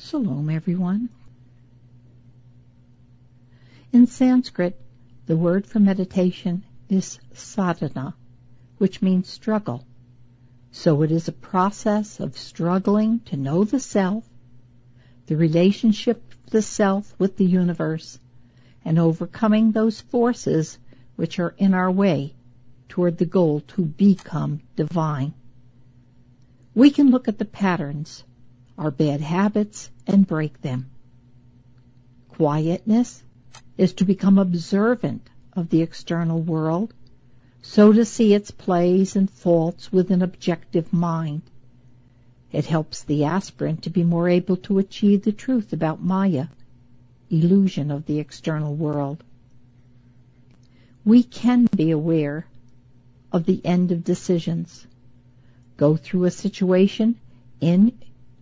Shalom, everyone. In Sanskrit, the word for meditation is sadhana, which means struggle. So it is a process of struggling to know the self, the relationship of the self with the universe, and overcoming those forces which are in our way toward the goal to become divine. We can look at the patterns, our bad habits, and break them. Quietness is to become observant of the external world, so to see its plays and faults with an objective mind. It helps the aspirant to be more able to achieve the truth about Maya, illusion of the external world. We can be aware of the end of decisions. Go through a situation in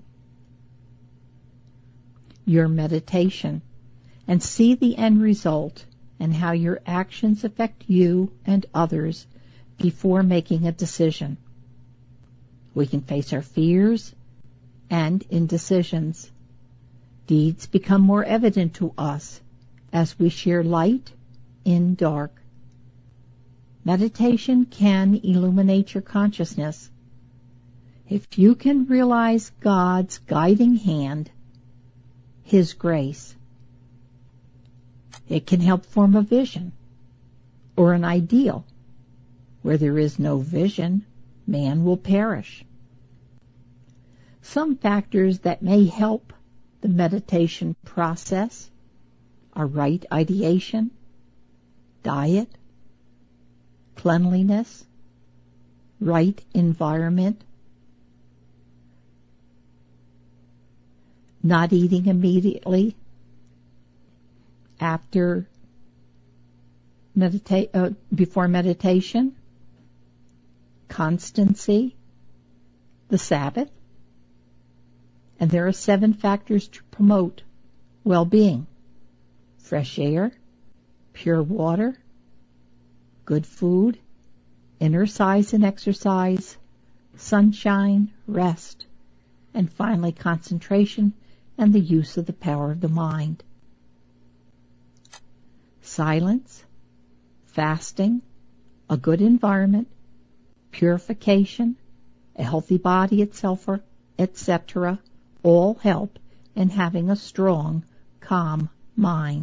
your meditation and see the end result and how your actions affect you and others before making a decision. We can face our fears and indecisions. Deeds become more evident to us as we share light in dark. Meditation can illuminate your consciousness. If you can realize God's guiding hand, His grace, it can help form a vision or an ideal. Where there is no vision, man will perish. Some factors that may help the meditation process are right ideation, diet, cleanliness, right environment, not eating immediately after before meditation, constancy, the Sabbath, and there are 7 factors to promote well-being: fresh air, pure water, good food, exercise and exercise, sunshine, rest, and finally concentration and the use of the power of the mind. Silence, fasting, a good environment, purification, a healthy body, etc., all help in having a strong, calm mind.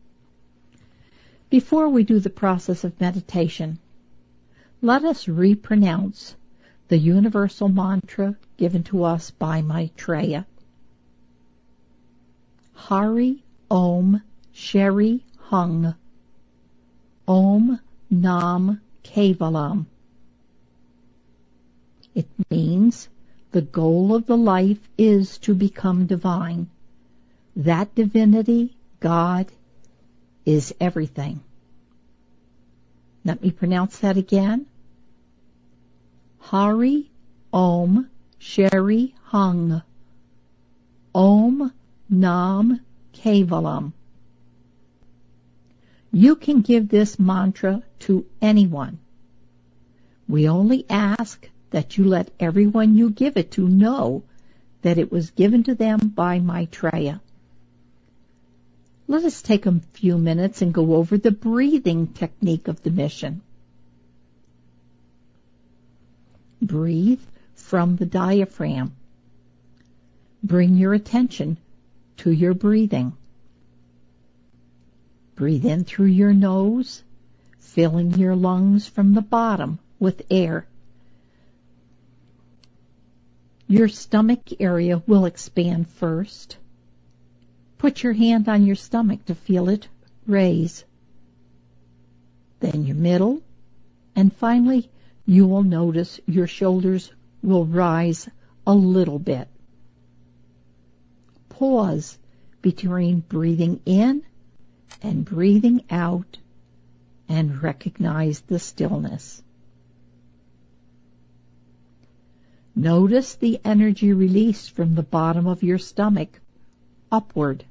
Before we do the process of meditation, let us repronounce the universal mantra given to us by Maitreya. Hari Om Shri Hung Om Nam Kevalam. It means the goal of the life is to become divine. That divinity, God, is everything. Let me pronounce that again. Hari Om Shri Hung Om Nam Kevalam. You can give this mantra to anyone. We only ask that you let everyone you give it to know that it was given to them by Maitreya. Let us take a few minutes and go over the breathing technique of the mission. Breathe from the diaphragm. Bring your attention to your breathing. Breathe in through your nose, filling your lungs from the bottom with air. Your stomach area will expand first. Put your hand on your stomach to feel it raise. Then your middle, and finally you will notice your shoulders will rise a little bit. Pause between breathing in and breathing out and recognize the stillness. Notice the energy released from the bottom of your stomach upward.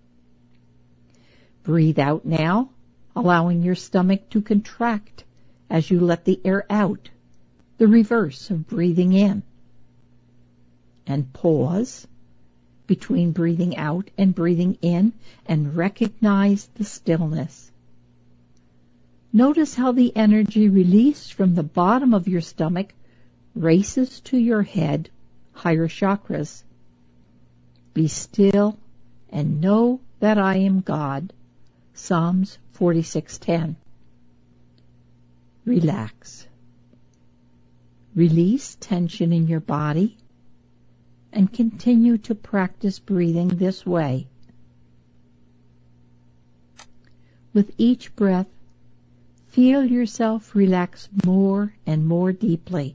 Breathe out now, allowing your stomach to contract as you let the air out, the reverse of breathing in. And pause between breathing out and breathing in, and recognize the stillness. Notice how the energy released from the bottom of your stomach races to your head, higher chakras. Be still and know that I am God. Psalms 46:10. Relax. Release tension in your body and continue to practice breathing this way. With each breath, feel yourself relax more and more deeply.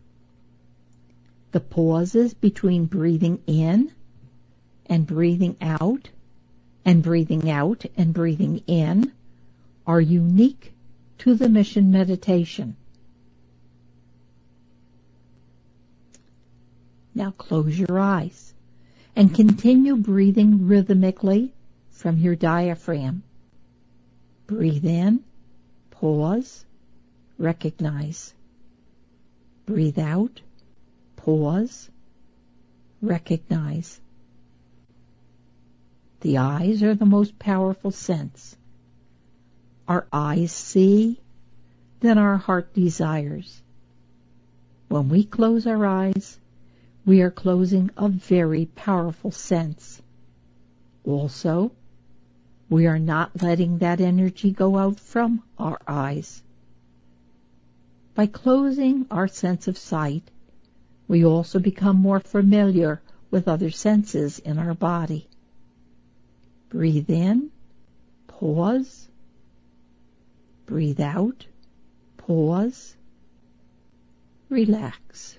The pauses between breathing in and breathing out and breathing out and breathing in are unique to the mission meditation. Now close your eyes and continue breathing rhythmically from your diaphragm. Breathe in, pause, recognize. Breathe out, pause, recognize. The eyes are the most powerful sense. Our eyes see, then our heart desires. When we close our eyes, we are closing a very powerful sense. Also, we are not letting that energy go out from our eyes. By closing our sense of sight, we also become more familiar with other senses in our body. Breathe in, pause. Breathe out, pause. Relax.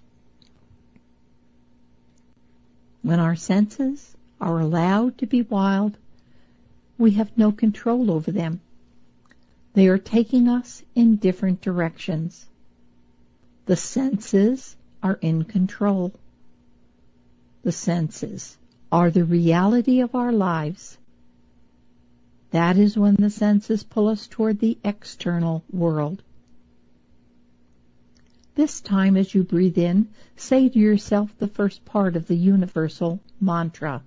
When our senses are allowed to be wild, we have no control over them. They are taking us in different directions. The senses are in control. The senses are the reality of our lives. That is when the senses pull us toward the external world. This time as you breathe in, say to yourself the first part of the universal mantra.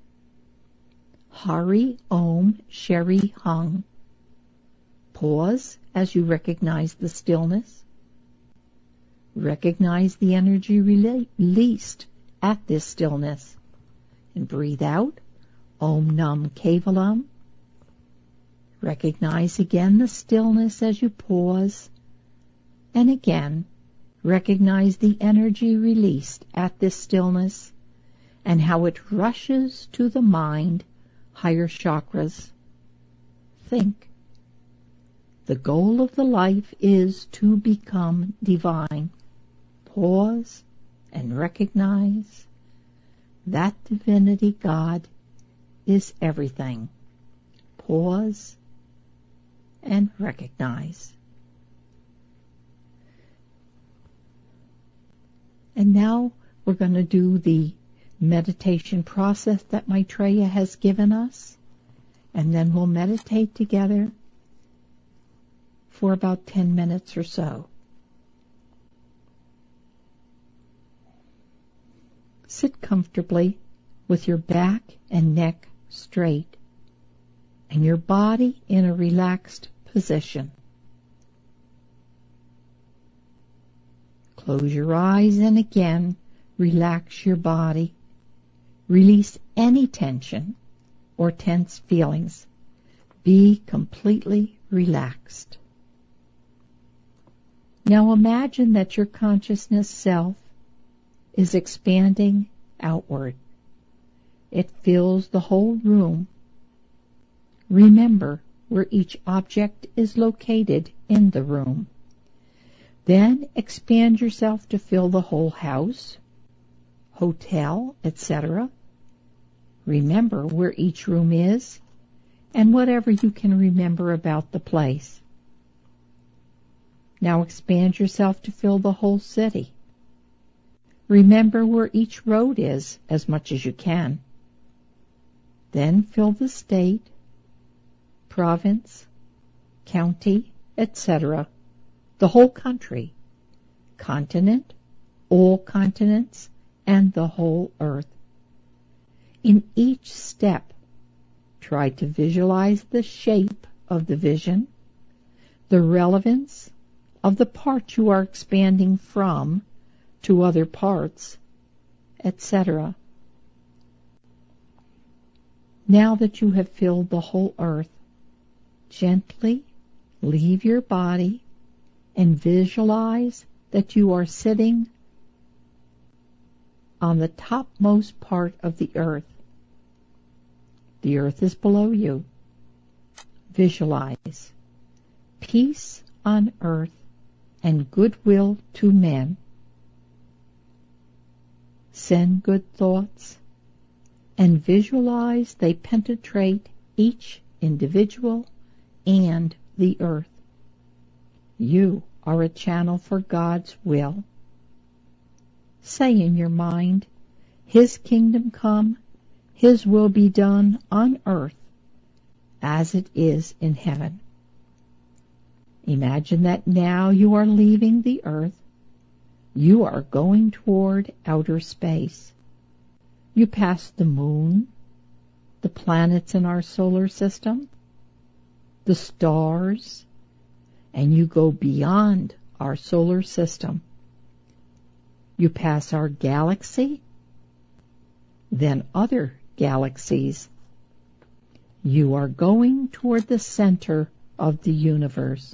Hari Om Shri Hung. Pause as you recognize the stillness. Recognize the energy released at this stillness. And breathe out, Om Nam Kevalam. Recognize again the stillness as you pause. And again, recognize the energy released at this stillness and how it rushes to the mind, higher chakras. Think. The goal of the life is to become divine. Pause and recognize that divinity God is everything. Pause and recognize. And now we're going to do the meditation process that Maitreya has given us, and then we'll meditate together for about 10 minutes or so. Sit comfortably with your back and neck straight and your body in a relaxed position. Close your eyes and again relax your body. Release any tension or tense feelings. Be completely relaxed. Now imagine that your consciousness self is expanding outward. It fills the whole room. Remember where each object is located in the room. Then expand yourself to fill the whole house, hotel, etc. Remember where each room is and whatever you can remember about the place. Now expand yourself to fill the whole city. Remember where each road is as much as you can. Then fill the state, province, county, etc., the whole country, continent, all continents, and the whole earth. In each step, try to visualize the shape of the vision, the relevance of the part you are expanding from to other parts, etc. Now that you have filled the whole earth, gently leave your body and visualize that you are sitting on the topmost part of the earth. The earth is below you. Visualize peace on earth and goodwill to men. Send good thoughts and visualize they penetrate each individual and the earth. You are a channel for God's will. Say in your mind, His kingdom come, His will be done on earth as it is in heaven. Imagine that now you are leaving the earth. You are going toward outer space. You pass the moon, the planets in our solar system, the stars, and you go beyond our solar system. You pass our galaxy, then other galaxies. You are going toward the center of the universe.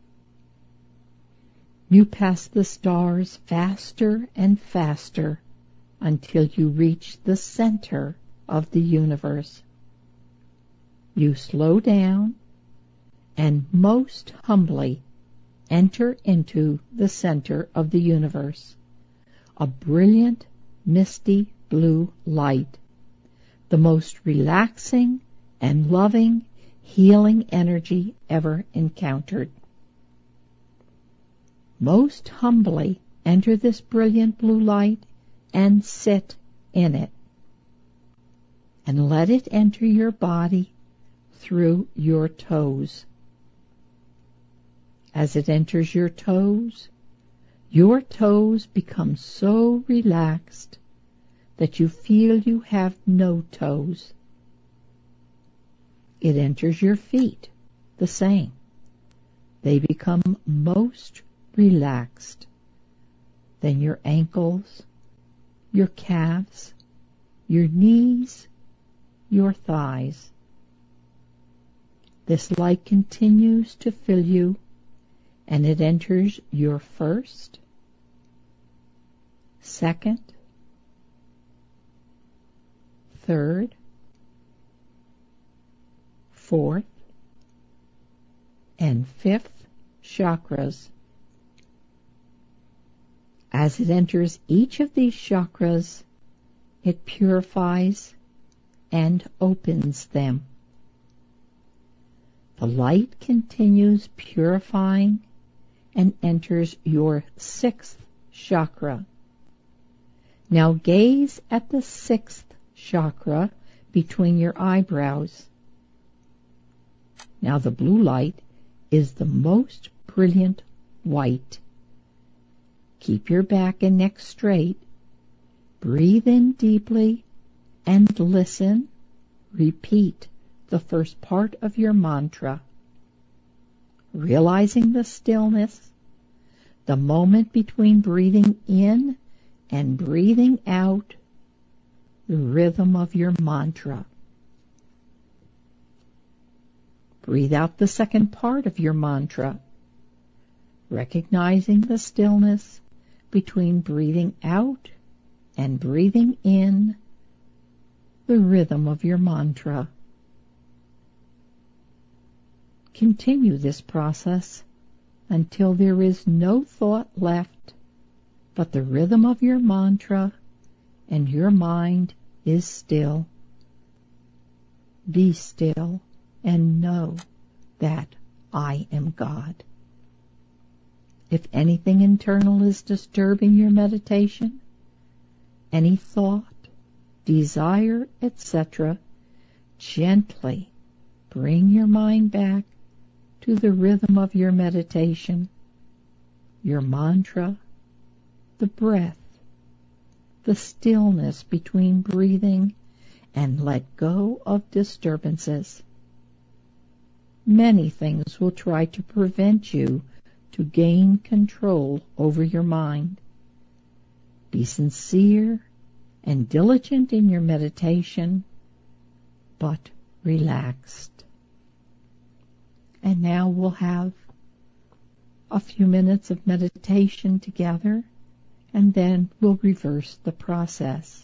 You pass the stars faster and faster until you reach the center of the universe. You slow down and most humbly enter into the center of the universe, a brilliant, misty blue light, the most relaxing and loving, healing energy ever encountered. Most humbly enter this brilliant blue light and sit in it, and let it enter your body through your toes. As it enters your toes become so relaxed that you feel you have no toes. It enters your feet, the same. They become most relaxed. Then your ankles, your calves, your knees, your thighs. This light continues to fill you, and it enters your first, second, third, fourth, and fifth chakras. As it enters each of these chakras, it purifies and opens them. The light continues purifying and enters your sixth chakra. Now gaze at the sixth chakra between your eyebrows. Now the blue light is the most brilliant white. Keep your back and neck straight. Breathe in deeply and listen. Repeat the first part of your mantra. Realizing the stillness, the moment between breathing in and breathing out, the rhythm of your mantra. Breathe out the second part of your mantra, recognizing the stillness between breathing out and breathing in, the rhythm of your mantra. Continue this process until there is no thought left, but the rhythm of your mantra and your mind is still. Be still and know that I am God. If anything internal is disturbing your meditation, any thought, desire, etc., gently bring your mind back to the rhythm of your meditation, your mantra, the breath, the stillness between breathing and let go of disturbances. Many things will try to prevent you to gain control over your mind. Be sincere and diligent in your meditation, but relaxed. And now we'll have a few minutes of meditation together, and then we'll reverse the process.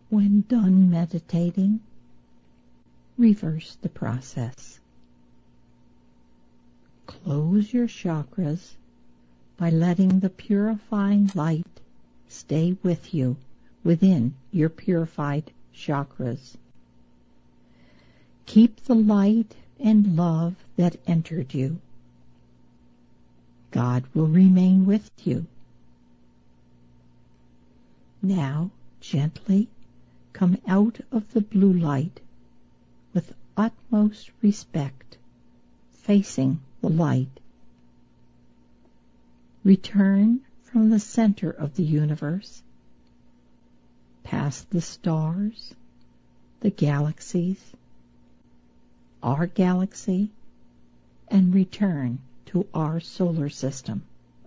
when done meditating, reverse the process. Close your chakras by letting the purifying light stay with you within your purified chakras. Keep the light and love that entered you. God will remain with you. Now, gently come out of the blue light with utmost respect, facing the light. Return from the center of the universe, past the stars, the galaxies, our galaxy, and return to our solar system.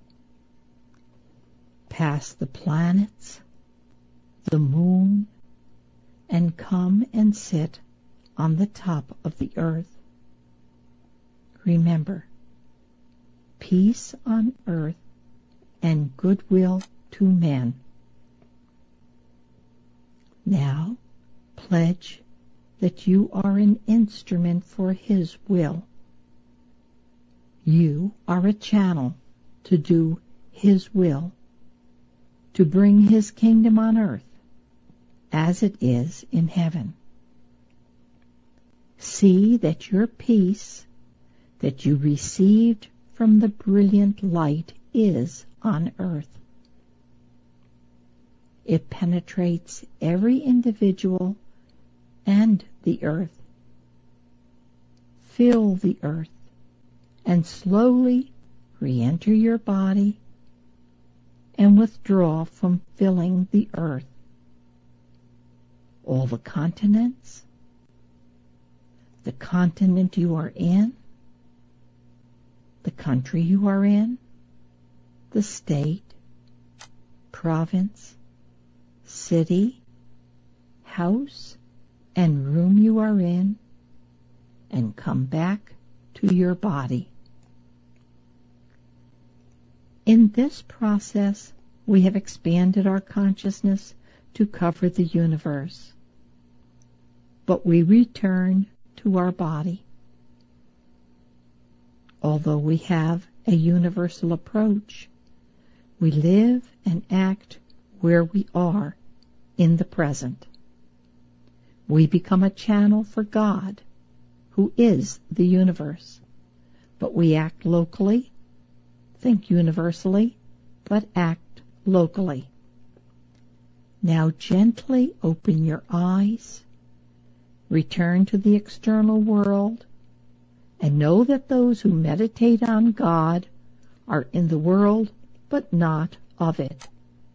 Past the planets, the moon, and come and sit on the top of the earth. Remember, peace on earth and goodwill to men. Now pledge that you are an instrument for His will. You are a channel to do His will, to bring His kingdom on earth as it is in heaven. See that your peace that you received from the brilliant light is on earth. It penetrates every individual and the earth. Fill the earth and slowly re-enter your body and withdraw from filling the earth. All the continents, the continent you are in, the country you are in, the state, province, city, house, and room you are in, and come back to your body. In this process, we have expanded our consciousness to cover the universe, but we return to our body. Although we have a universal approach, we live and act where we are in the present. We become a channel for God, who is the universe, but we act locally, think universally, but act locally. Now gently open your eyes, return to the external world, and know that those who meditate on God are in the world, but not of it.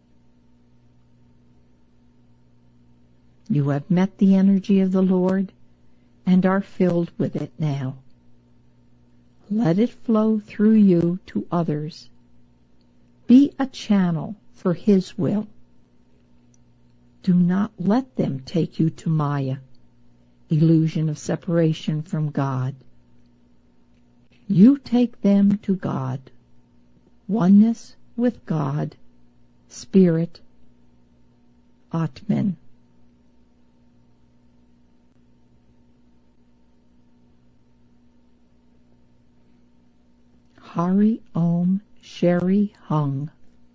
You have met the energy of the Lord and are filled with it now. Let it flow through you to others. Be a channel for His will. Do not let them take you to Maya, illusion of separation from God. You take them to God, oneness with God, Spirit, Atman. Hari Om Shri Hung.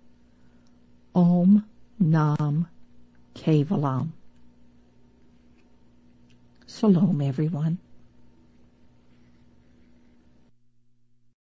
Om Nam Kevalam. Shalom, everyone.